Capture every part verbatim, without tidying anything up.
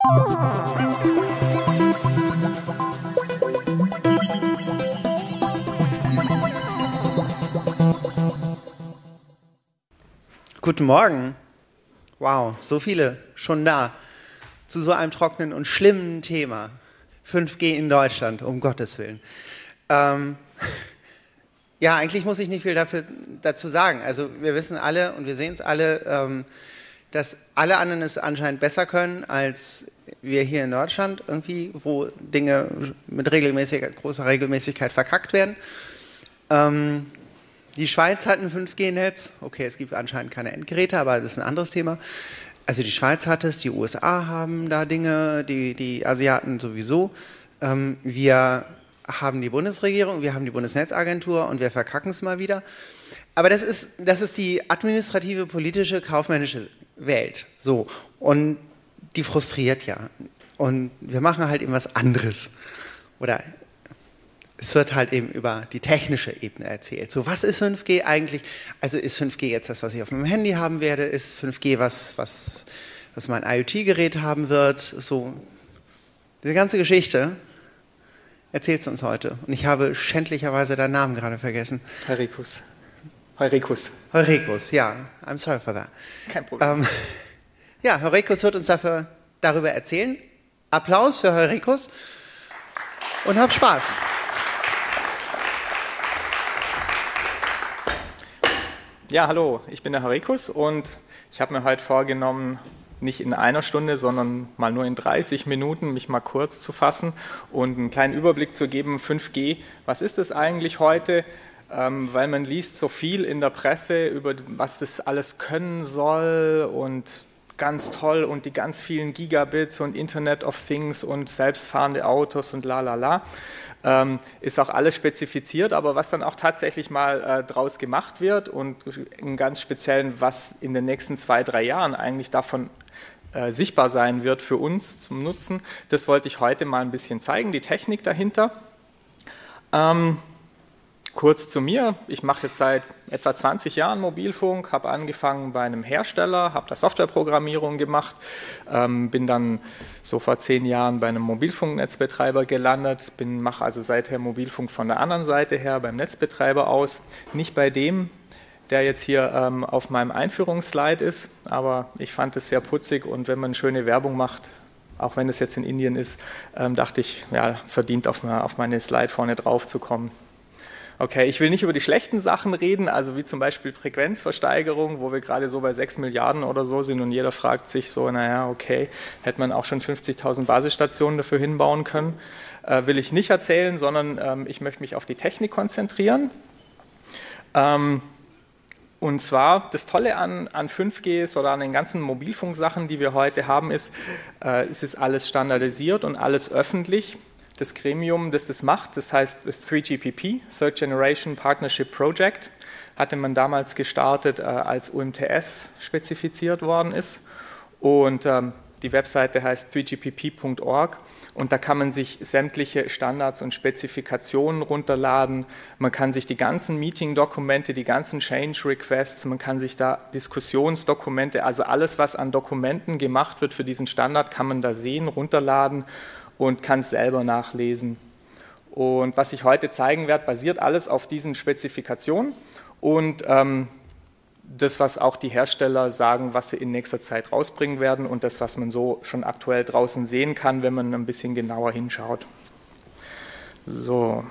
Guten Morgen. Wow, so viele schon da. Zu so einem trockenen und schlimmen Thema. fünf G in Deutschland, um Gottes Willen. Ähm, ja, eigentlich muss ich nicht viel dafür, dazu sagen. Also wir wissen alle und wir sehen es alle, ähm, dass alle anderen es anscheinend besser können als wir hier in Deutschland, irgendwie, wo Dinge mit regelmäßiger, großer Regelmäßigkeit verkackt werden. Ähm, die Schweiz hat ein fünf G Netz. Okay, es gibt anscheinend keine Endgeräte, aber das ist ein anderes Thema. Also die Schweiz hat es, die U S A haben da Dinge, die, die Asiaten sowieso. Ähm, wir haben die Bundesregierung, wir haben die Bundesnetzagentur und wir verkacken es mal wieder. Aber das ist, das ist die administrative, politische, kaufmännische Welt. So. Und die frustriert ja. Und wir machen halt eben was anderes. Oder es wird halt eben über die technische Ebene erzählt. So, was ist fünf G eigentlich? Also ist fünf G jetzt das, was ich auf meinem Handy haben werde? Ist fünf G was, was, was mein IoT-Gerät haben wird? So, diese ganze Geschichte erzählt es uns heute. Und ich habe schändlicherweise deinen Namen gerade vergessen. Heuricus. Heuricus. Heuricus, ja. I'm sorry for that. Kein Problem. Ähm, ja, Heuricus wird uns dafür, darüber erzählen. Applaus für Heuricus und hab Spaß. Ja, hallo, ich bin der Heuricus und ich habe mir heute vorgenommen, nicht in einer Stunde, sondern mal nur in dreißig Minuten mich mal kurz zu fassen und einen kleinen Überblick zu geben, fünf G, was ist das eigentlich heute? Ähm, weil man liest so viel in der Presse über was das alles können soll und ganz toll und die ganz vielen Gigabits und Internet of Things und selbstfahrende Autos und la la la. Ähm, ist auch alles spezifiziert, aber was dann auch tatsächlich mal äh, draus gemacht wird und im ganz Speziellen, was in den nächsten zwei, drei Jahren eigentlich davon äh, sichtbar sein wird für uns zum Nutzen, das wollte ich heute mal ein bisschen zeigen, die Technik dahinter. Ähm, Kurz zu mir, ich mache jetzt seit etwa zwanzig Jahren Mobilfunk, habe angefangen bei einem Hersteller, habe da Softwareprogrammierung gemacht, ähm, bin dann so vor zehn Jahren bei einem Mobilfunknetzbetreiber gelandet, bin, mache also seither Mobilfunk von der anderen Seite her beim Netzbetreiber aus, nicht bei dem, der jetzt hier ähm, auf meinem Einführungsslide ist, aber ich fand es sehr putzig und wenn man schöne Werbung macht, auch wenn es jetzt in Indien ist, ähm, dachte ich, ja, verdient auf, auf meine Slide vorne drauf zu kommen. Okay, ich will nicht über die schlechten Sachen reden, also wie zum Beispiel Frequenzversteigerung, wo wir gerade so bei sechs Milliarden oder so sind und jeder fragt sich so, naja, okay, hätte man auch schon fünfzigtausend Basisstationen dafür hinbauen können. Äh, will ich nicht erzählen, sondern ähm, ich möchte mich auf die Technik konzentrieren. Ähm, und zwar, das Tolle an, an fünf G ist oder an den ganzen Mobilfunksachen, die wir heute haben, ist, äh, es ist alles standardisiert und alles öffentlich. Das Gremium, das das macht, das heißt drei G P P, Third Generation Partnership Project, hatte man damals gestartet, äh, als U M T S spezifiziert worden ist. Und ähm, die Webseite heißt drei G P P Punkt org und da kann man sich sämtliche Standards und Spezifikationen runterladen. Man kann sich die ganzen Meeting-Dokumente, die ganzen Change-Requests, man kann sich da Diskussionsdokumente, also alles, was an Dokumenten gemacht wird für diesen Standard, kann man da sehen, runterladen und kann es selber nachlesen. Und was ich heute zeigen werde, basiert alles auf diesen Spezifikationen und ähm, das, was auch die Hersteller sagen, was sie in nächster Zeit rausbringen werden und das, was man so schon aktuell draußen sehen kann, wenn man ein bisschen genauer hinschaut. So.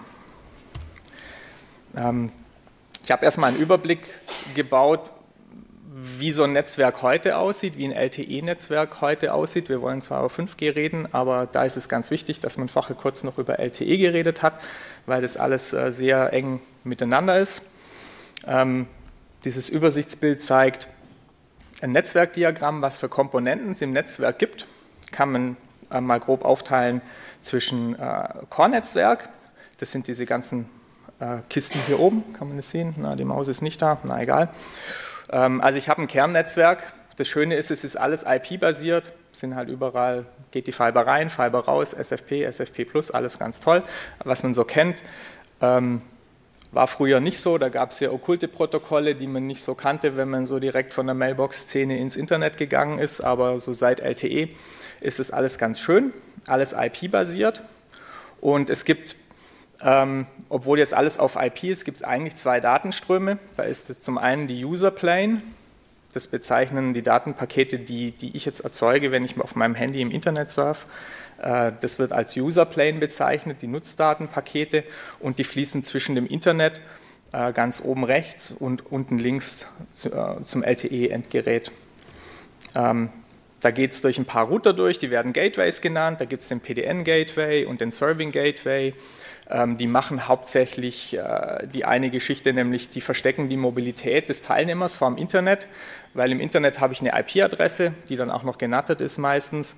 Ähm, ich habe erstmal einen Überblick gebaut, wie so ein Netzwerk heute aussieht, wie ein L T E-Netzwerk heute aussieht. Wir wollen zwar über fünf G reden, aber da ist es ganz wichtig, dass man vorher kurz noch über L T E geredet hat, weil das alles sehr eng miteinander ist. Ähm, dieses Übersichtsbild zeigt ein Netzwerkdiagramm, was für Komponenten es im Netzwerk gibt. Das kann man äh, mal grob aufteilen zwischen äh, Core-Netzwerk, das sind diese ganzen äh, Kisten hier oben, kann man das sehen? Na, die Maus ist nicht da, na egal. Also ich habe ein Kernnetzwerk, das Schöne ist, es ist alles I P-basiert, sind halt überall, geht die Fiber rein, Fiber raus, S F P, S F P plus, alles ganz toll, was man so kennt. War früher nicht so, da gab es ja okkulte Protokolle, die man nicht so kannte, wenn man so direkt von der Mailbox-Szene ins Internet gegangen ist, aber so seit L T E ist es alles ganz schön, alles I P-basiert und es gibt, ähm, obwohl jetzt alles auf I P ist, gibt es eigentlich zwei Datenströme. Da ist es zum einen die User Plane, das bezeichnen die Datenpakete, die, die ich jetzt erzeuge, wenn ich auf meinem Handy im Internet surfe. Das wird als User Plane bezeichnet, die Nutzdatenpakete, und die fließen zwischen dem Internet ganz oben rechts und unten links zum L T E-Endgerät. Da geht es durch ein paar Router durch, die werden Gateways genannt, da gibt es den P D N-Gateway und den Serving-Gateway. Die machen hauptsächlich die eine Geschichte, nämlich die verstecken die Mobilität des Teilnehmers vor dem Internet, weil im Internet habe ich eine I P-Adresse, die dann auch noch genattert ist meistens.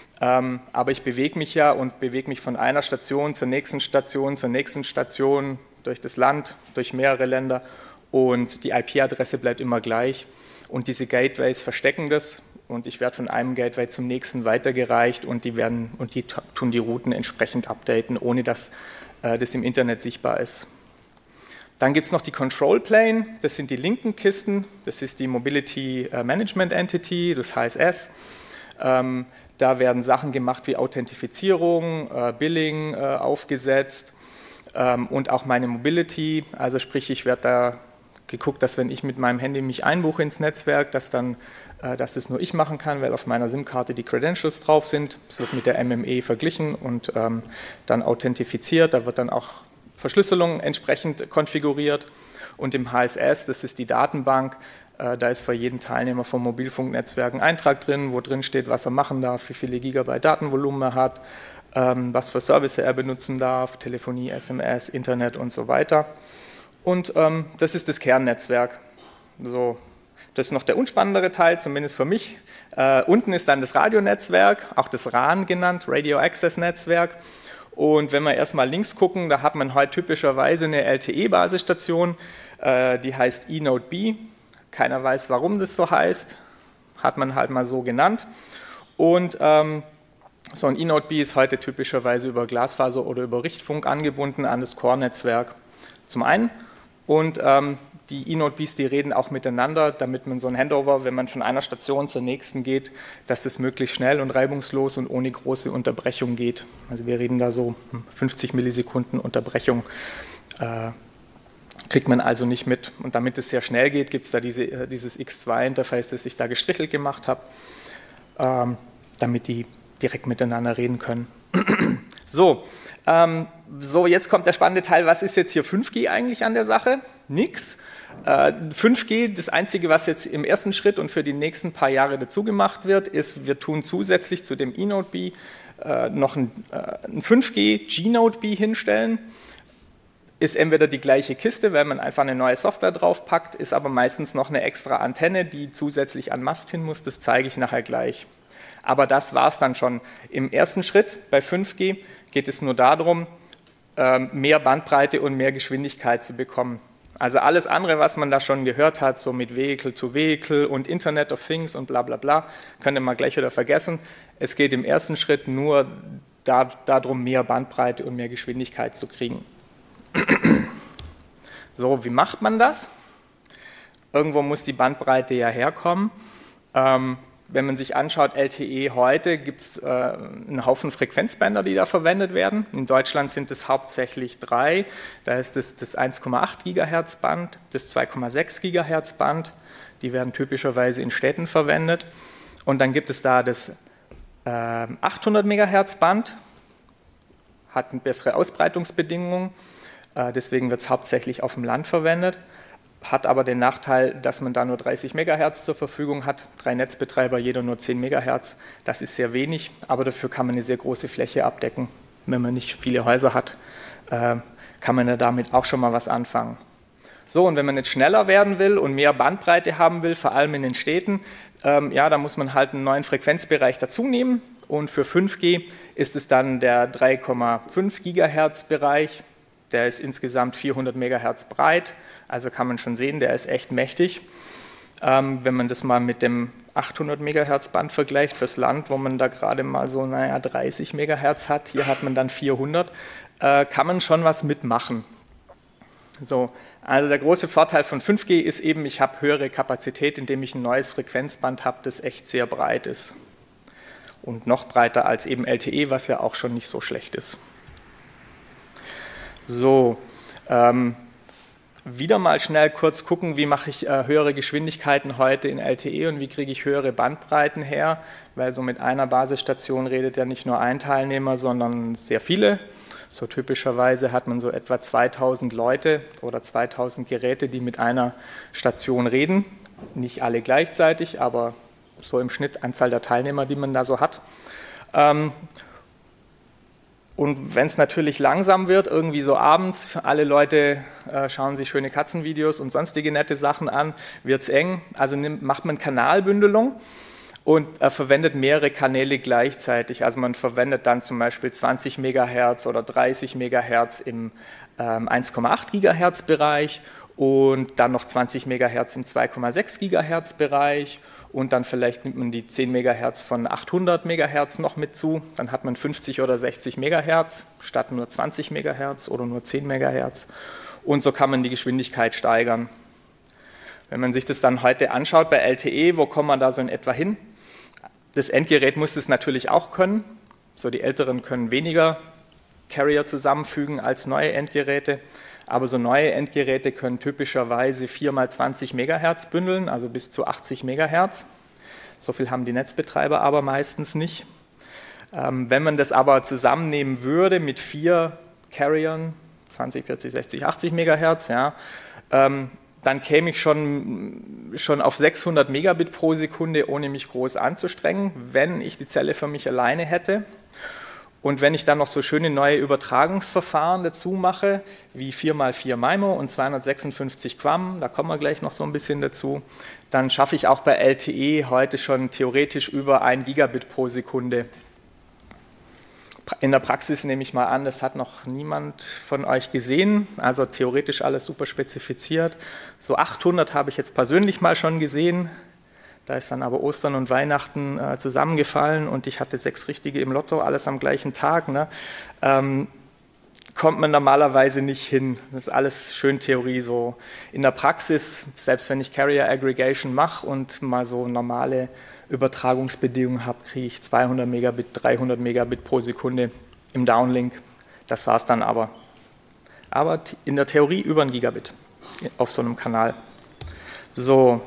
Aber ich bewege mich ja und bewege mich von einer Station zur nächsten Station, zur nächsten Station, durch das Land, durch mehrere Länder, und die I P-Adresse bleibt immer gleich. Und diese Gateways verstecken das und ich werde von einem Gateway zum nächsten weitergereicht und die, werden, und die tun die Routen entsprechend updaten, ohne dass äh, das im Internet sichtbar ist. Dann gibt es noch die Control Plane, das sind die linken Kisten, das ist die Mobility Management Entity, das H S S. Ähm, da werden Sachen gemacht wie Authentifizierung, äh, Billing äh, aufgesetzt ähm, und auch meine Mobility, also sprich, ich werde da geguckt, dass wenn ich mit meinem Handy mich einbuche ins Netzwerk, dass dann, äh, dass das nur ich machen kann, weil auf meiner SIM-Karte die Credentials drauf sind. Es wird mit der M M E verglichen und ähm, dann authentifiziert. Da wird dann auch Verschlüsselung entsprechend konfiguriert. Und im H S S, das ist die Datenbank, äh, da ist für jeden Teilnehmer vom Mobilfunknetzwerk ein Eintrag drin, wo drin steht, was er machen darf, wie viele Gigabyte Datenvolumen er hat, ähm, was für Services er benutzen darf, Telefonie, S M S, Internet und so weiter. Und ähm, das ist das Kernnetzwerk. So, das ist noch der unspannendere Teil, zumindest für mich. Äh, unten ist dann das Radionetzwerk, auch das R A N genannt, Radio Access Netzwerk. Und wenn wir erstmal links gucken, da hat man heute typischerweise eine L T E-Basisstation, äh, die heißt eNodeB. Keiner weiß, warum das so heißt, hat man halt mal so genannt. Und ähm, so ein eNodeB ist heute typischerweise über Glasfaser oder über Richtfunk angebunden an das Core-Netzwerk zum einen. Und ähm, die eNodeBs, die reden auch miteinander, damit man so ein Handover, wenn man von einer Station zur nächsten geht, dass es möglichst schnell und reibungslos und ohne große Unterbrechung geht. Also wir reden da so fünfzig Millisekunden Unterbrechung, äh, kriegt man also nicht mit. Und damit es sehr schnell geht, gibt es da diese, dieses X zwei Interface, das ich da gestrichelt gemacht habe, ähm, damit die direkt miteinander reden können. So. Ähm, so, jetzt kommt der spannende Teil. Was ist jetzt hier fünf G eigentlich an der Sache? Nix. Äh, fünf G, das Einzige, was jetzt im ersten Schritt und für die nächsten paar Jahre dazu gemacht wird, ist, wir tun zusätzlich zu dem eNodeB äh, noch ein, äh, ein fünf G G-Node-B hinstellen. Ist entweder die gleiche Kiste, weil man einfach eine neue Software draufpackt, ist aber meistens noch eine extra Antenne, die zusätzlich an Mast hin muss. Das zeige ich nachher gleich. Aber das war es dann schon. Im ersten Schritt bei fünf G geht es nur darum, mehr Bandbreite und mehr Geschwindigkeit zu bekommen. Also alles andere, was man da schon gehört hat, so mit Vehicle-to-Vehicle und Internet of Things und bla bla bla, könnt ihr mal gleich wieder vergessen. Es geht im ersten Schritt nur da, darum, mehr Bandbreite und mehr Geschwindigkeit zu kriegen. So, wie macht man das? Irgendwo muss die Bandbreite ja herkommen. Ähm, Wenn man sich anschaut, L T E heute, gibt es äh, einen Haufen Frequenzbänder, die da verwendet werden. In Deutschland sind es hauptsächlich drei. Da ist das, das eins Komma acht Gigahertz Band, das zwei Komma sechs Gigahertz Band. Die werden typischerweise in Städten verwendet. Und dann gibt es da das äh, achthundert Megahertz Band, hat eine bessere Ausbreitungsbedingungen. Äh, deswegen wird es hauptsächlich auf dem Land verwendet. Hat aber den Nachteil, dass man da nur dreißig Megahertz zur Verfügung hat. Drei Netzbetreiber, jeder nur zehn Megahertz. Das ist sehr wenig, aber dafür kann man eine sehr große Fläche abdecken. Wenn man nicht viele Häuser hat, äh, kann man ja damit auch schon mal was anfangen. So, und wenn man jetzt schneller werden will und mehr Bandbreite haben will, vor allem in den Städten, ähm, ja, da muss man halt einen neuen Frequenzbereich dazu nehmen. Und für fünf G ist es dann der drei Komma fünf Gigahertz Bereich. Der ist insgesamt vierhundert Megahertz breit. Also kann man schon sehen, der ist echt mächtig. Ähm, wenn man das mal mit dem achthundert Megahertz Band vergleicht fürs Land, wo man da gerade mal so naja, dreißig Megahertz hat, hier hat man dann vierhundert, äh, kann man schon was mitmachen. So, also der große Vorteil von fünf G ist eben, ich habe höhere Kapazität, indem ich ein neues Frequenzband habe, das echt sehr breit ist. Und noch breiter als eben L T E, was ja auch schon nicht so schlecht ist. So, ähm, wieder mal schnell kurz gucken, wie mache ich äh, höhere Geschwindigkeiten heute in L T E und wie kriege ich höhere Bandbreiten her, weil so mit einer Basisstation redet ja nicht nur ein Teilnehmer, sondern sehr viele. So typischerweise hat man so etwa zweitausend Leute oder zweitausend Geräte, die mit einer Station reden. Nicht alle gleichzeitig, aber so im Schnitt Anzahl der Teilnehmer, die man da so hat. Ähm, und wenn es natürlich langsam wird, irgendwie so abends, alle Leute äh, schauen sich schöne Katzenvideos und sonstige nette Sachen an, wird es eng. Also nimmt, macht man Kanalbündelung und äh, verwendet mehrere Kanäle gleichzeitig. Also man verwendet dann zum Beispiel zwanzig Megahertz oder dreißig Megahertz im ähm, eins Komma acht Gigahertz Bereich und dann noch zwanzig Megahertz im zwei Komma sechs Gigahertz Bereich und dann vielleicht nimmt man die zehn Megahertz von achthundert Megahertz noch mit zu, dann hat man fünfzig oder sechzig Megahertz statt nur zwanzig Megahertz oder nur zehn Megahertz und so kann man die Geschwindigkeit steigern. Wenn man sich das dann heute anschaut bei L T E, wo kommt man da so in etwa hin? Das Endgerät muss das natürlich auch können, so die Älteren können weniger Carrier zusammenfügen als neue Endgeräte. Aber so neue Endgeräte können typischerweise vier mal zwanzig Megahertz bündeln, also bis zu achtzig Megahertz. So viel haben die Netzbetreiber aber meistens nicht. Ähm, wenn man das aber zusammennehmen würde mit vier Carriern, zwanzig, vierzig, sechzig, achtzig Megahertz, ja, ähm, dann käme ich schon, schon auf sechshundert Megabit pro Sekunde, ohne mich groß anzustrengen, wenn ich die Zelle für mich alleine hätte. Und wenn ich dann noch so schöne neue Übertragungsverfahren dazu mache, wie vier mal vier MIMO und zweihundertsechsundfünfzig Quam, da kommen wir gleich noch so ein bisschen dazu, dann schaffe ich auch bei L T E heute schon theoretisch über ein Gigabit pro Sekunde. In der Praxis nehme ich mal an, das hat noch niemand von euch gesehen, also theoretisch alles super spezifiziert. So achthundert habe ich jetzt persönlich mal schon gesehen. Da ist dann aber Ostern und Weihnachten äh, zusammengefallen und ich hatte sechs Richtige im Lotto, alles am gleichen Tag. Ne? Ähm, kommt man normalerweise nicht hin. Das ist alles schön Theorie. So in der Praxis, selbst wenn ich Carrier Aggregation mache und mal so normale Übertragungsbedingungen habe, kriege ich zweihundert Megabit, dreihundert Megabit pro Sekunde im Downlink. Das war es dann aber. Aber in der Theorie über ein Gigabit auf so einem Kanal. So.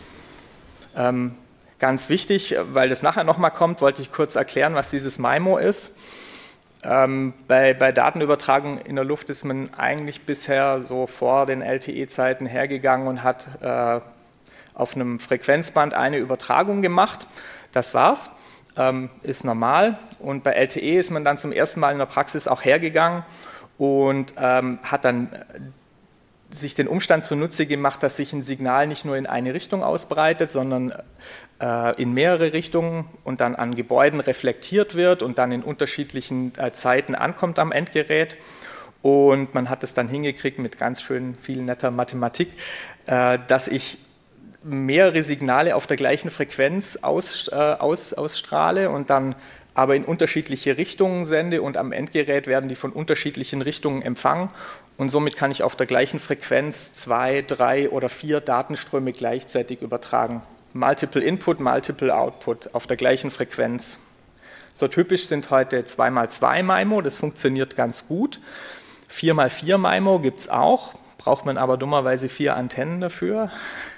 Ähm, ganz wichtig, weil das nachher nochmal kommt, wollte ich kurz erklären, was dieses MIMO ist. Ähm, bei, bei Datenübertragung in der Luft ist man eigentlich bisher so vor den L T E-Zeiten hergegangen und hat äh, auf einem Frequenzband eine Übertragung gemacht. Das war's, ähm, ist normal. Und bei L T E ist man dann zum ersten Mal in der Praxis auch hergegangen und ähm, hat dann sich den Umstand zunutze gemacht, dass sich ein Signal nicht nur in eine Richtung ausbreitet, sondern äh, in mehrere Richtungen und dann an Gebäuden reflektiert wird und dann in unterschiedlichen äh, Zeiten ankommt am Endgerät. Und man hat es dann hingekriegt mit ganz schön viel netter Mathematik, äh, dass ich mehrere Signale auf der gleichen Frequenz aus, äh, aus, ausstrahle und dann aber in unterschiedliche Richtungen sende und am Endgerät werden die von unterschiedlichen Richtungen empfangen und somit kann ich auf der gleichen Frequenz zwei, drei oder vier Datenströme gleichzeitig übertragen. Multiple Input, Multiple Output auf der gleichen Frequenz. So typisch sind heute zwei mal zwei MIMO, das funktioniert ganz gut. vier mal vier MIMO gibt es auch, braucht man aber dummerweise vier Antennen dafür.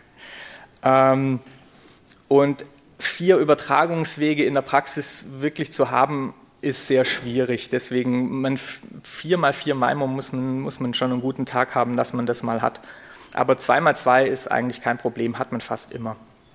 Ähm, und vier Übertragungswege in der Praxis wirklich zu haben, ist sehr schwierig. Deswegen man, vier mal vier MIMO muss man, muss man schon einen guten Tag haben, dass man das mal hat. Aber zwei mal zwei ist eigentlich kein Problem, hat man fast immer.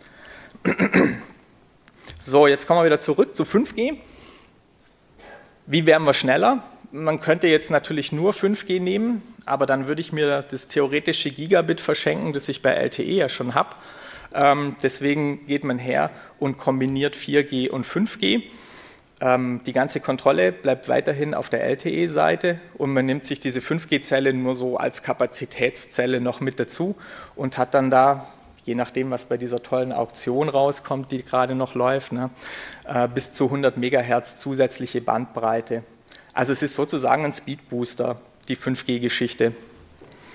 So, jetzt kommen wir wieder zurück zu fünf G. Wie werden wir schneller? Man könnte jetzt natürlich nur fünf G nehmen, aber dann würde ich mir das theoretische Gigabit verschenken, das ich bei L T E ja schon habe. Ähm, deswegen geht man her und kombiniert vier G und fünf G. Ähm, die ganze Kontrolle bleibt weiterhin auf der L T E-Seite und man nimmt sich diese fünf G-Zelle nur so als Kapazitätszelle noch mit dazu und hat dann da, je nachdem, was bei dieser tollen Auktion rauskommt, die gerade noch läuft, ne, äh, bis zu hundert Megahertz zusätzliche Bandbreite. Also es ist sozusagen ein Speedbooster, die fünf G-Geschichte.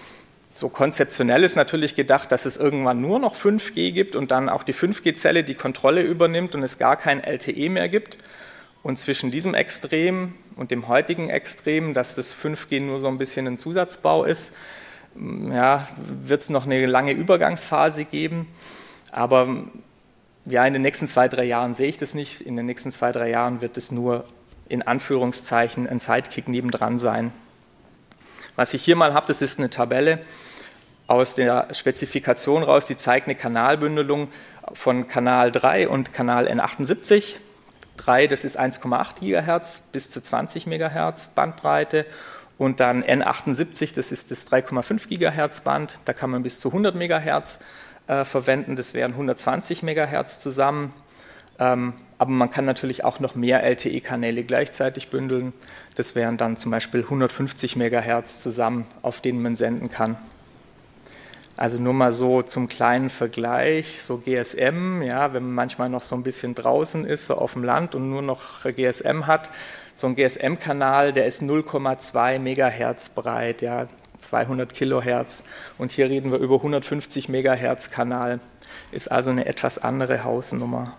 So konzeptionell ist natürlich gedacht, dass es irgendwann nur noch fünf G gibt und dann auch die fünf G-Zelle die Kontrolle übernimmt und es gar kein L T E mehr gibt. Und zwischen diesem Extrem und dem heutigen Extrem, dass das fünf G nur so ein bisschen ein Zusatzbau ist, ja, wird es noch eine lange Übergangsphase geben. Aber ja, in den nächsten zwei, drei Jahren sehe ich das nicht. In den nächsten zwei, drei Jahren wird es nur in Anführungszeichen ein Sidekick nebendran sein. Was ich hier mal habe, das ist eine Tabelle aus der Spezifikation raus, die zeigt eine Kanalbündelung von Kanal drei und Kanal N achtundsiebzig. drei, das ist eins Komma acht Gigahertz bis zu zwanzig Megahertz Bandbreite und dann N achtundsiebzig, das ist das drei Komma fünf Gigahertz Band, da kann man bis zu hundert Megahertz äh, verwenden, das wären hundertzwanzig Megahertz zusammen. Ähm, aber man kann natürlich auch noch mehr L T E-Kanäle gleichzeitig bündeln. Das wären dann zum Beispiel hundertfünfzig Megahertz zusammen, auf denen man senden kann. Also nur mal so zum kleinen Vergleich, so G S M, ja, wenn man manchmal noch so ein bisschen draußen ist, so auf dem Land und nur noch G S M hat, so ein G S M-Kanal, der ist null Komma zwei Megahertz breit, ja, zweihundert Kilohertz. Und hier reden wir über hundertfünfzig Megahertz Kanal. Ist also eine etwas andere Hausnummer.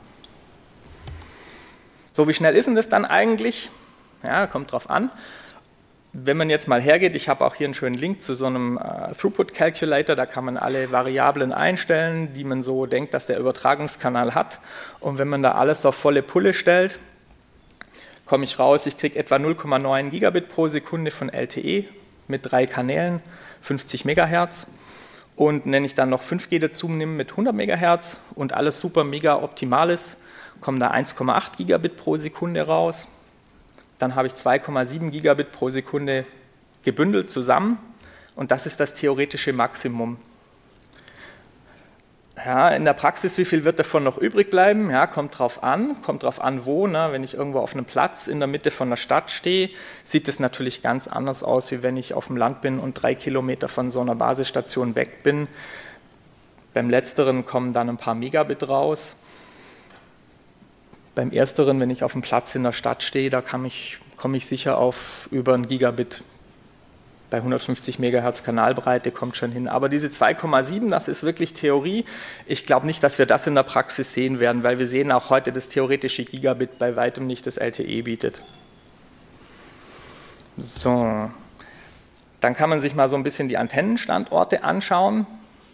So, wie schnell ist denn das dann eigentlich? Ja, kommt drauf an. Wenn man jetzt mal hergeht, ich habe auch hier einen schönen Link zu so einem äh, Throughput Calculator, da kann man alle Variablen einstellen, die man so denkt, dass der Übertragungskanal hat. Und wenn man da alles auf volle Pulle stellt, komme ich raus, ich kriege etwa null Komma neun Gigabit pro Sekunde von L T E mit drei Kanälen, fünfzig Megahertz. Und wenn ich dann noch fünf G dazu nehme mit hundert Megahertz und alles super mega optimal ist, kommen da eins Komma acht Gigabit pro Sekunde raus. Dann habe ich zwei Komma sieben Gigabit pro Sekunde gebündelt zusammen und das ist das theoretische Maximum. Ja, in der Praxis, wie viel wird davon noch übrig bleiben? Ja, kommt drauf an, kommt drauf an, wo. Ne? Wenn ich irgendwo auf einem Platz in der Mitte von der Stadt stehe, sieht das natürlich ganz anders aus, wie wenn ich auf dem Land bin und drei Kilometer von so einer Basisstation weg bin. Beim Letzteren kommen dann ein paar Megabit raus. Beim Ersteren, wenn ich auf dem Platz in der Stadt stehe, da komme ich, komme ich sicher auf über ein Gigabit. Bei hundertfünfzig Megahertz Kanalbreite kommt schon hin. Aber diese zwei Komma sieben, das ist wirklich Theorie. Ich glaube nicht, dass wir das in der Praxis sehen werden, weil wir sehen auch heute, das theoretische Gigabit bei weitem nicht das L T E bietet. So, dann kann man sich mal so ein bisschen die Antennenstandorte anschauen.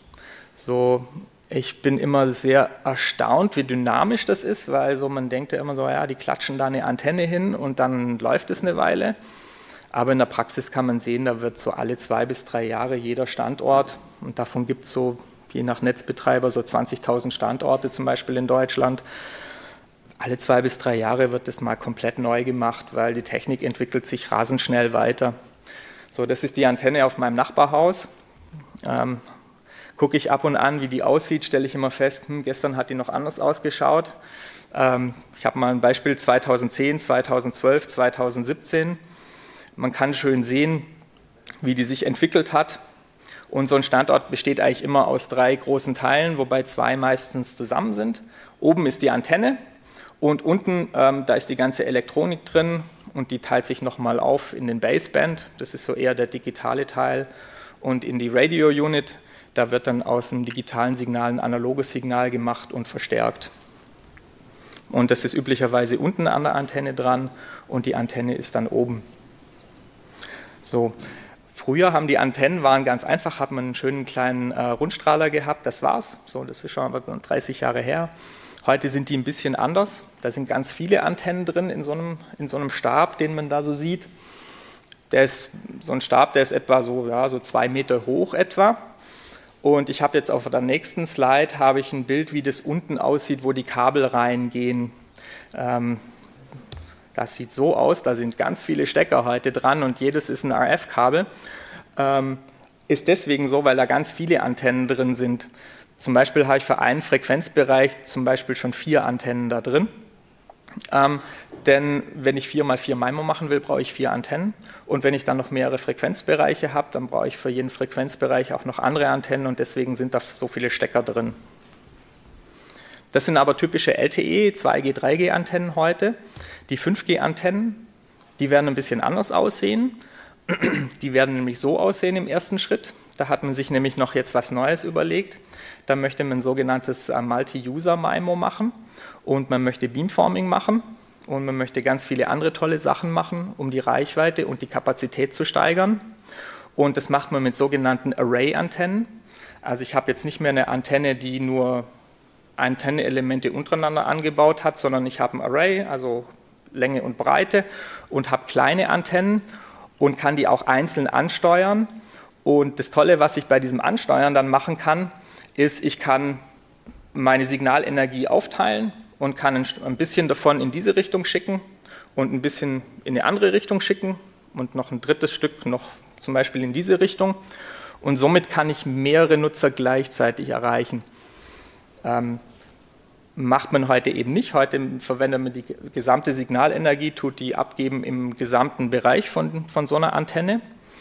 So, ich bin immer sehr erstaunt, wie dynamisch das ist, weil so man denkt ja immer so, ja, die klatschen da eine Antenne hin und dann läuft es eine Weile. Aber in der Praxis kann man sehen, da wird so alle zwei bis drei Jahre jeder Standort, und davon gibt es so, je nach Netzbetreiber, so zwanzigtausend Standorte zum Beispiel in Deutschland. Alle zwei bis drei Jahre wird das mal komplett neu gemacht, weil die Technik entwickelt sich rasend schnell weiter. So, das ist die Antenne auf meinem Nachbarhaus. Ähm, Gucke ich ab und an, wie die aussieht, stelle ich immer fest, hm, gestern hat die noch anders ausgeschaut. Ähm, ich habe mal ein Beispiel zweitausendzehn, zweitausendzwölf, zweitausendsiebzehn. Man kann schön sehen, wie die sich entwickelt hat. Und so ein Standort besteht eigentlich immer aus drei großen Teilen, wobei zwei meistens zusammen sind. Oben ist die Antenne und unten, ähm, da ist die ganze Elektronik drin und die teilt sich nochmal auf in den Baseband. Das ist so eher der digitale Teil. Und in die Radio Unit, da wird dann aus dem digitalen Signal ein analoges Signal gemacht und verstärkt. Und das ist üblicherweise unten an der Antenne dran und die Antenne ist dann oben. So, früher haben die Antennen, waren ganz einfach, hat man einen schönen kleinen äh, Rundstrahler gehabt, das war's. So, das ist schon dreißig Jahre her. Heute sind die ein bisschen anders. Da sind ganz viele Antennen drin in so einem, in so einem Stab, den man da so sieht. Der ist so ein Stab, der ist etwa so, ja, so zwei Meter hoch etwa. Und ich habe jetzt auf der nächsten Slide habe ich ein Bild, wie das unten aussieht, wo die Kabel reingehen. Ähm, das sieht so aus, da sind ganz viele Stecker heute dran und jedes ist ein R F-Kabel. Ähm, ist deswegen so, weil da ganz viele Antennen drin sind. Zum Beispiel habe ich für einen Frequenzbereich zum Beispiel schon vier Antennen da drin. Ähm, denn wenn ich vier mal vier MIMO machen will, brauche ich vier Antennen. Und wenn ich dann noch mehrere Frequenzbereiche habe, dann brauche ich für jeden Frequenzbereich auch noch andere Antennen und deswegen sind da so viele Stecker drin. Das sind aber typische L T E, zwei G, drei G Antennen heute. Die fünf G Antennen, die werden ein bisschen anders aussehen. Die werden nämlich so aussehen im ersten Schritt. Da hat man sich nämlich noch jetzt was Neues überlegt. Da möchte man ein sogenanntes Multi-User-MIMO machen und man möchte Beamforming machen und man möchte ganz viele andere tolle Sachen machen, um die Reichweite und die Kapazität zu steigern. Und das macht man mit sogenannten Array-Antennen. Also ich habe jetzt nicht mehr eine Antenne, die nur Antennenelemente untereinander angebaut hat, sondern ich habe ein Array, also Länge und Breite, und habe kleine Antennen und kann die auch einzeln ansteuern. Und das Tolle, was ich bei diesem Ansteuern dann machen kann, ist, ich kann meine Signalenergie aufteilen und kann ein bisschen davon in diese Richtung schicken und ein bisschen in eine andere Richtung schicken und noch ein drittes Stück noch zum Beispiel in diese Richtung. Und somit kann ich mehrere Nutzer gleichzeitig erreichen. Ähm, macht man heute eben nicht. Heute verwendet man die gesamte Signalenergie, tut die abgeben im gesamten Bereich von, von so einer Antenne.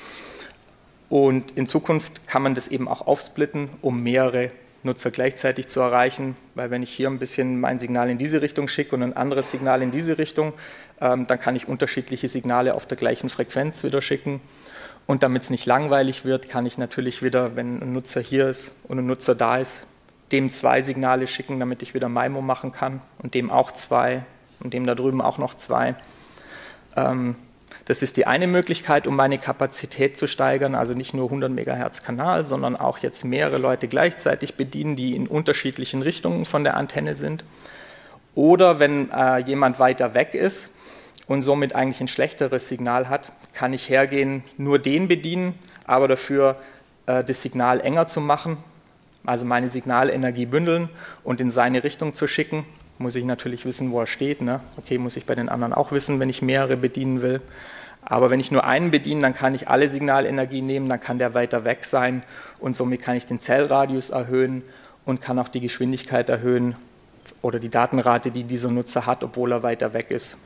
Und in Zukunft kann man das eben auch aufsplitten, um mehrere Nutzer gleichzeitig zu erreichen, weil wenn ich hier ein bisschen mein Signal in diese Richtung schicke und ein anderes Signal in diese Richtung, ähm, dann kann ich unterschiedliche Signale auf der gleichen Frequenz wieder schicken. Und damit es nicht langweilig wird, kann ich natürlich wieder, wenn ein Nutzer hier ist und ein Nutzer da ist, dem zwei Signale schicken, damit ich wieder MIMO machen kann und dem auch zwei und dem da drüben auch noch zwei. Ähm, Das ist die eine Möglichkeit, um meine Kapazität zu steigern, also nicht nur hundert Megahertz Kanal, sondern auch jetzt mehrere Leute gleichzeitig bedienen, die in unterschiedlichen Richtungen von der Antenne sind. Oder wenn äh, jemand weiter weg ist und somit eigentlich ein schlechteres Signal hat, kann ich hergehen, nur den bedienen, aber dafür äh, das Signal enger zu machen, also meine Signalenergie bündeln und in seine Richtung zu schicken. Muss ich natürlich wissen, wo er steht. Ne? Okay, muss ich bei den anderen auch wissen, wenn ich mehrere bedienen will. Aber wenn ich nur einen bediene, dann kann ich alle Signalenergie nehmen, dann kann der weiter weg sein und somit kann ich den Zellradius erhöhen und kann auch die Geschwindigkeit erhöhen oder die Datenrate, die dieser Nutzer hat, obwohl er weiter weg ist.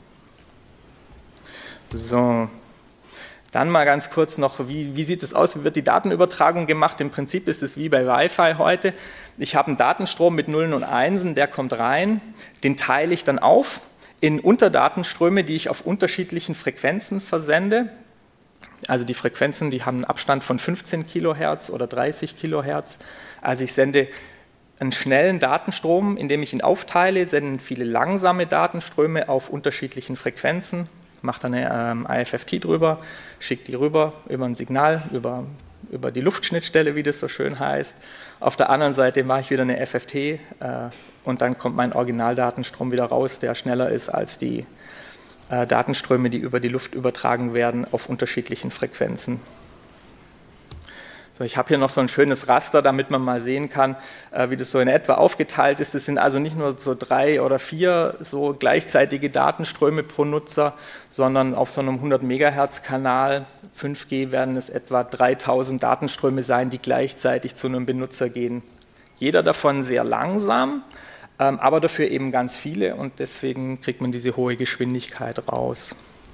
So, dann mal ganz kurz noch, wie, wie sieht es aus, wie wird die Datenübertragung gemacht? Im Prinzip ist es wie bei Wi-Fi heute. Ich habe einen Datenstrom mit Nullen und Einsen, der kommt rein, den teile ich dann auf in Unterdatenströme, die ich auf unterschiedlichen Frequenzen versende. Also die Frequenzen, die haben einen Abstand von fünfzehn Kilohertz oder dreißig Kilohertz. Also ich sende einen schnellen Datenstrom, indem ich ihn aufteile, senden viele langsame Datenströme auf unterschiedlichen Frequenzen, mache dann eine ähm, I F F T drüber, schicke die rüber über ein Signal, über, über die Luftschnittstelle, wie das so schön heißt. Auf der anderen Seite mache ich wieder eine F F T äh, und dann kommt mein Originaldatenstrom wieder raus, der schneller ist als die äh, Datenströme, die über die Luft übertragen werden auf unterschiedlichen Frequenzen. So, ich habe hier noch so ein schönes Raster, damit man mal sehen kann, äh, wie das so in etwa aufgeteilt ist. Das sind also nicht nur so drei oder vier so gleichzeitige Datenströme pro Nutzer, sondern auf so einem hundert Megahertz Kanal fünf G werden es etwa dreitausend Datenströme sein, die gleichzeitig zu einem Benutzer gehen. Jeder davon sehr langsam, ähm, aber dafür eben ganz viele und deswegen kriegt man diese hohe Geschwindigkeit raus.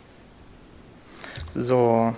So.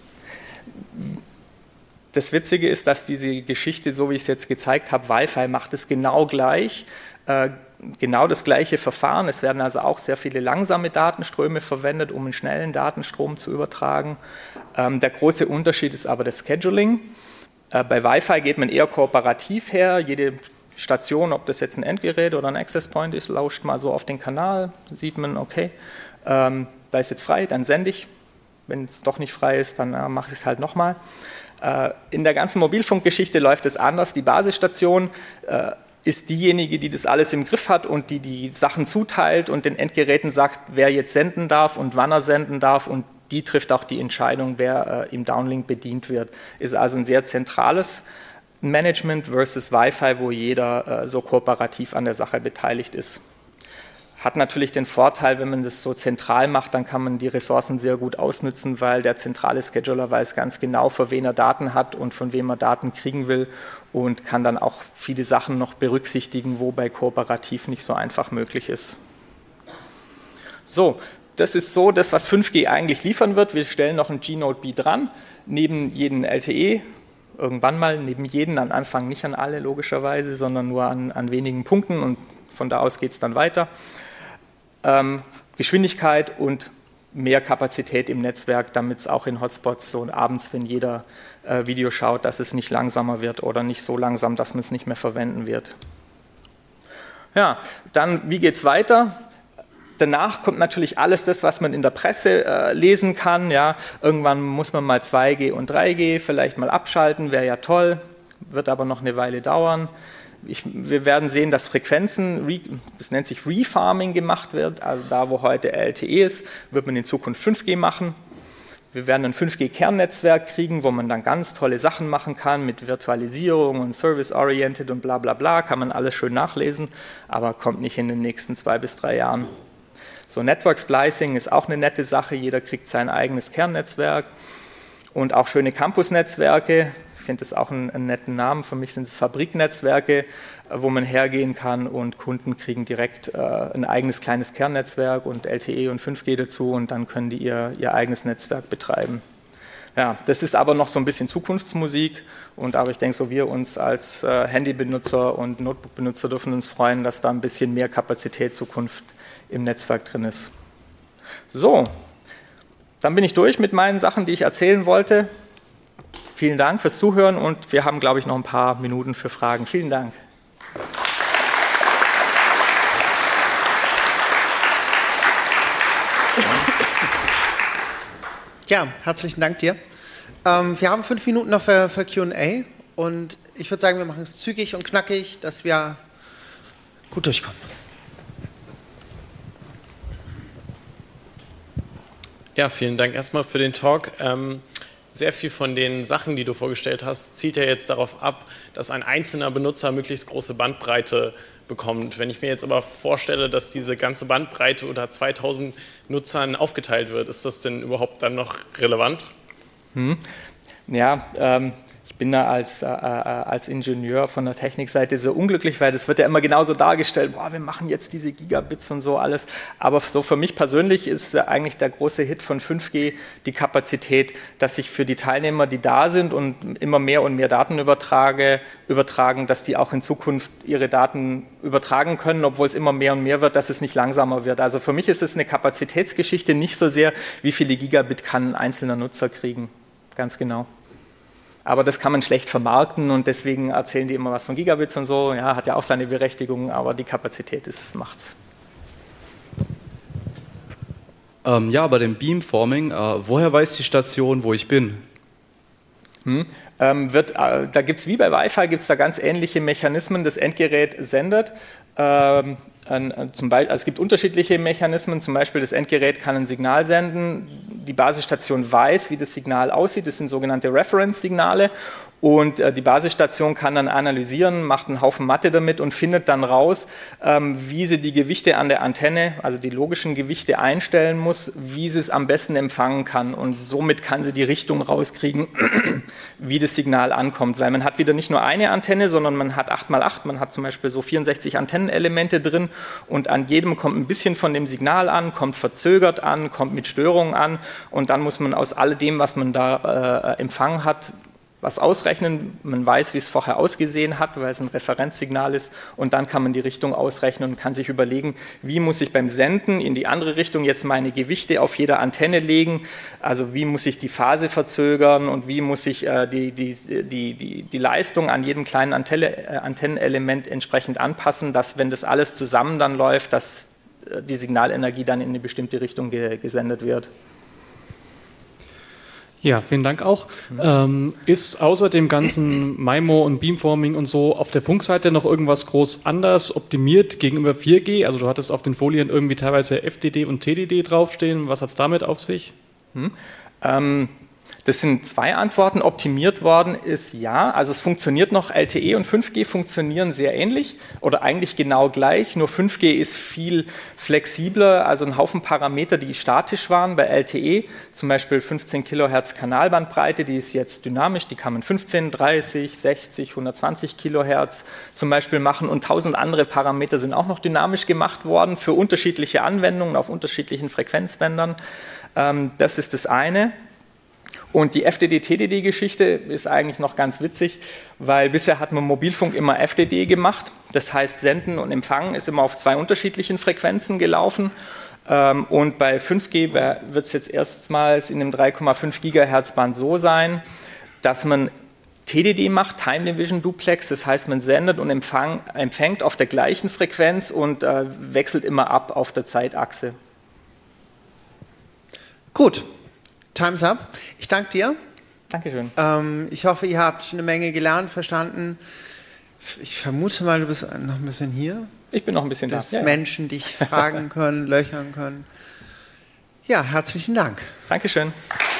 Das Witzige ist, dass diese Geschichte, so wie ich es jetzt gezeigt habe, Wi-Fi macht es genau gleich, äh, genau das gleiche Verfahren. Es werden also auch sehr viele langsame Datenströme verwendet, um einen schnellen Datenstrom zu übertragen. Ähm, der große Unterschied ist aber das Scheduling. Äh, bei Wi-Fi geht man eher kooperativ her. Jede Station, ob das jetzt ein Endgerät oder ein Access Point ist, lauscht mal so auf den Kanal, sieht man, okay, ähm, da ist jetzt frei, dann sende ich. Wenn es doch nicht frei ist, dann äh, mache ich es halt nochmal. In der ganzen Mobilfunkgeschichte läuft es anders. Die Basisstation äh, ist diejenige, die das alles im Griff hat und die die Sachen zuteilt und den Endgeräten sagt, wer jetzt senden darf und wann er senden darf und die trifft auch die Entscheidung, wer äh, im Downlink bedient wird. Ist also ein sehr zentrales Management versus Wi-Fi, wo jeder äh, so kooperativ an der Sache beteiligt ist. Hat natürlich den Vorteil, wenn man das so zentral macht, dann kann man die Ressourcen sehr gut ausnutzen, weil der zentrale Scheduler weiß ganz genau, für wen er Daten hat und von wem er Daten kriegen will und kann dann auch viele Sachen noch berücksichtigen, wo bei kooperativ nicht so einfach möglich ist. So, das ist so das, was fünf G eigentlich liefern wird. Wir stellen noch ein G-Node B dran, neben jedem L T E, irgendwann mal, neben jedem, am Anfang nicht an alle logischerweise, sondern nur an, an wenigen Punkten und von da aus geht es dann weiter. Ähm, Geschwindigkeit und mehr Kapazität im Netzwerk, damit es auch in Hotspots so abends, wenn jeder äh, Video schaut, dass es nicht langsamer wird oder nicht so langsam, dass man es nicht mehr verwenden wird. Ja, dann, wie geht es weiter? Danach kommt natürlich alles das, was man in der Presse äh, lesen kann. Ja. Irgendwann muss man mal zwei G und drei G vielleicht mal abschalten, wäre ja toll, wird aber noch eine Weile dauern. Ich, wir werden sehen, dass Frequenzen, das nennt sich Refarming, gemacht wird. Also da, wo heute L T E ist, wird man in Zukunft fünf G machen. Wir werden ein fünf G-Kernnetzwerk kriegen, wo man dann ganz tolle Sachen machen kann mit Virtualisierung und Service-Oriented und bla bla bla. Kann man alles schön nachlesen, aber kommt nicht in den nächsten zwei bis drei Jahren. So, Network Splicing ist auch eine nette Sache. Jeder kriegt sein eigenes Kernnetzwerk und auch schöne Campus-Netzwerke. Ich finde das auch einen, einen netten Namen. Für mich sind es Fabriknetzwerke, wo man hergehen kann und Kunden kriegen direkt äh, ein eigenes kleines Kernnetzwerk und L T E und fünf G dazu und dann können die ihr, ihr eigenes Netzwerk betreiben. Ja, das ist aber noch so ein bisschen Zukunftsmusik und aber ich denke, so wir uns als äh, Handybenutzer und Notebook-Benutzer dürfen uns freuen, dass da ein bisschen mehr Kapazität Zukunft im Netzwerk drin ist. So, dann bin ich durch mit meinen Sachen, die ich erzählen wollte. Vielen Dank fürs Zuhören und wir haben, glaube ich, noch ein paar Minuten für Fragen. Vielen Dank. Ja, herzlichen Dank dir. Ähm, wir haben fünf Minuten noch für, für Q und A und ich würde sagen, wir machen es zügig und knackig, dass wir gut durchkommen. Ja, vielen Dank erstmal für den Talk. Ähm, Sehr viel von den Sachen, die du vorgestellt hast, zielt ja jetzt darauf ab, dass ein einzelner Benutzer möglichst große Bandbreite bekommt. Wenn ich mir jetzt aber vorstelle, dass diese ganze Bandbreite unter zweitausend Nutzern aufgeteilt wird, ist das denn überhaupt dann noch relevant? Hm. Ja, ähm, ich bin da als, äh, als Ingenieur von der Technikseite so unglücklich, weil das wird ja immer genauso dargestellt, boah, wir machen jetzt diese Gigabits und so alles, aber so für mich persönlich ist eigentlich der große Hit von fünf G die Kapazität, dass ich für die Teilnehmer, die da sind und immer mehr und mehr Daten übertrage, übertragen, dass die auch in Zukunft ihre Daten übertragen können, obwohl es immer mehr und mehr wird, dass es nicht langsamer wird. Also für mich ist es eine Kapazitätsgeschichte, nicht so sehr, wie viele Gigabit kann ein einzelner Nutzer kriegen, ganz genau. Aber das kann man schlecht vermarkten und deswegen erzählen die immer was von Gigabits und so. Ja, hat ja auch seine Berechtigung, aber die Kapazität ist, macht's. Ähm, ja, bei dem Beamforming, äh, woher weiß die Station, wo ich bin? Hm. Ähm, wird, äh, da gibt es wie bei Wi-Fi, gibt es da ganz ähnliche Mechanismen. Das Endgerät sendet. Ähm, Ein, zum Beispiel, also es gibt unterschiedliche Mechanismen, zum Beispiel das Endgerät kann ein Signal senden, die Basisstation weiß, wie das Signal aussieht, das sind sogenannte Reference-Signale und äh, die Basisstation kann dann analysieren, macht einen Haufen Mathe damit und findet dann raus, ähm, wie sie die Gewichte an der Antenne, also die logischen Gewichte einstellen muss, wie sie es am besten empfangen kann und somit kann sie die Richtung rauskriegen, wie das Signal ankommt, weil man hat wieder nicht nur eine Antenne, sondern man hat acht mal acht, man hat zum Beispiel so vierundsechzig Antennenelemente drin und an jedem kommt ein bisschen von dem Signal an, kommt verzögert an, kommt mit Störungen an und dann muss man aus alledem, was man da äh, empfangen hat, was ausrechnen. Man weiß, wie es vorher ausgesehen hat, weil es ein Referenzsignal ist und dann kann man die Richtung ausrechnen und kann sich überlegen, wie muss ich beim Senden in die andere Richtung jetzt meine Gewichte auf jeder Antenne legen, also wie muss ich die Phase verzögern und wie muss ich äh, die, die, die, die, die Leistung an jedem kleinen Antenne, äh, Antennenelement entsprechend anpassen, dass wenn das alles zusammen dann läuft, dass äh, die Signalenergie dann in eine bestimmte Richtung ge gesendet wird. Ja, vielen Dank auch. Mhm. Ähm, ist außer dem ganzen MIMO und Beamforming und so auf der Funkseite noch irgendwas groß anders optimiert gegenüber vier G? Also du hattest auf den Folien irgendwie teilweise F D D und T D D draufstehen. Was hat es damit auf sich? Mhm. Ähm Das sind zwei Antworten. Optimiert worden ist ja, also es funktioniert noch, L T E und fünf G funktionieren sehr ähnlich oder eigentlich genau gleich, nur fünf G ist viel flexibler, also ein Haufen Parameter, die statisch waren bei L T E, zum Beispiel fünfzehn Kilohertz Kanalbandbreite, die ist jetzt dynamisch, die kann man fünfzehn, dreißig, sechzig, hundertzwanzig Kilohertz zum Beispiel machen und tausend andere Parameter sind auch noch dynamisch gemacht worden für unterschiedliche Anwendungen auf unterschiedlichen Frequenzbändern. Das ist das eine. Und die F D D-T D D-Geschichte ist eigentlich noch ganz witzig, weil bisher hat man Mobilfunk immer F D D gemacht. Das heißt, Senden und Empfangen ist immer auf zwei unterschiedlichen Frequenzen gelaufen. Ähm, und bei fünf G wird es jetzt erstmals in dem drei Komma fünf Gigahertz Band so sein, dass man T D D macht, Time Division Duplex, das heißt, man sendet und empfang, empfängt auf der gleichen Frequenz und äh, wechselt immer ab auf der Zeitachse. Gut, time's up. Ich danke dir. Dankeschön. Ähm, ich hoffe, ihr habt eine Menge gelernt, verstanden. Ich vermute mal, du bist noch ein bisschen hier. Ich bin noch ein bisschen dass da. Dass Menschen dich fragen können, löchern können. Ja, herzlichen Dank. Dankeschön.